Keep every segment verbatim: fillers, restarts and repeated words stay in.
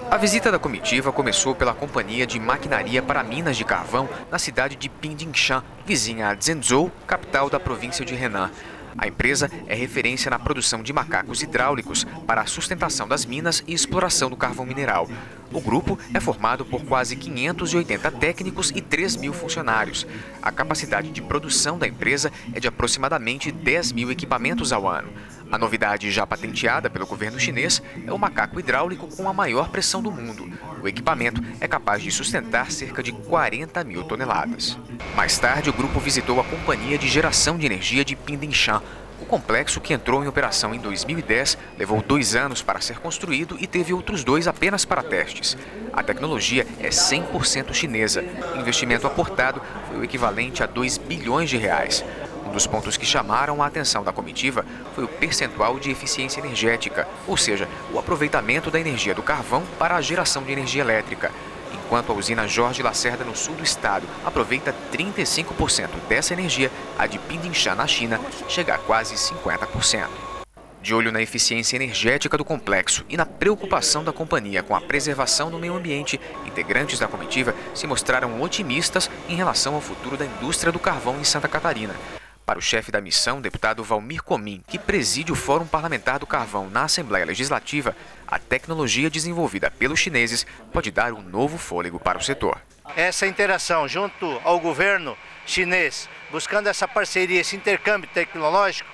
A visita da comitiva começou pela Companhia de Maquinaria para Minas de Carvão, na cidade de Pindinchã, vizinha a Zhengzhou, capital da província de Henan. A empresa é referência na produção de macacos hidráulicos para a sustentação das minas e exploração do carvão mineral. O grupo é formado por quase quinhentos e oitenta técnicos e três mil funcionários. A capacidade de produção da empresa é de aproximadamente dez mil equipamentos ao ano. A novidade já patenteada pelo governo chinês é o macaco hidráulico com a maior pressão do mundo. O equipamento é capaz de sustentar cerca de quarenta mil toneladas. Mais tarde, o grupo visitou a Companhia de Geração de Energia de Pindinchã. O complexo, que entrou em operação em dois mil e dez, levou dois anos para ser construído e teve outros dois apenas para testes. A tecnologia é cem por cento chinesa. O investimento aportado foi o equivalente a dois bilhões de reais. Um dos pontos que chamaram a atenção da comitiva foi o percentual de eficiência energética, ou seja, o aproveitamento da energia do carvão para a geração de energia elétrica. Enquanto a usina Jorge Lacerda, no sul do estado, aproveita trinta e cinco por cento dessa energia, a de Pindinchã, na China, chega a quase cinquenta por cento. De olho na eficiência energética do complexo e na preocupação da companhia com a preservação do meio ambiente, integrantes da comitiva se mostraram otimistas em relação ao futuro da indústria do carvão em Santa Catarina. Para o chefe da missão, deputado Valmir Comim, que preside o Fórum Parlamentar do Carvão na Assembleia Legislativa, a tecnologia desenvolvida pelos chineses pode dar um novo fôlego para o setor. Essa interação junto ao governo chinês, buscando essa parceria, esse intercâmbio tecnológico,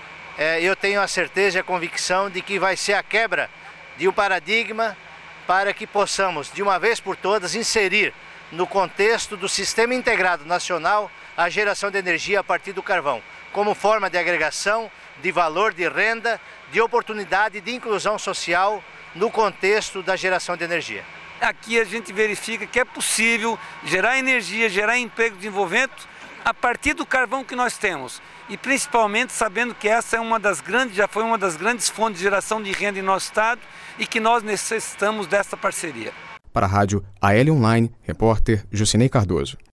é, eu tenho a certeza e a convicção de que vai ser a quebra de um paradigma para que possamos, de uma vez por todas, inserir no contexto do Sistema Integrado Nacional a geração de energia a partir do carvão, como forma de agregação, de valor, de renda, de oportunidade de inclusão social no contexto da geração de energia. Aqui a gente verifica que é possível gerar energia, gerar emprego, desenvolvimento a partir do carvão que nós temos. E principalmente sabendo que essa é uma das grandes, já foi uma das grandes fontes de geração de renda em nosso estado e que nós necessitamos dessa parceria. Para a rádio A L Online, repórter Jucinei Cardoso.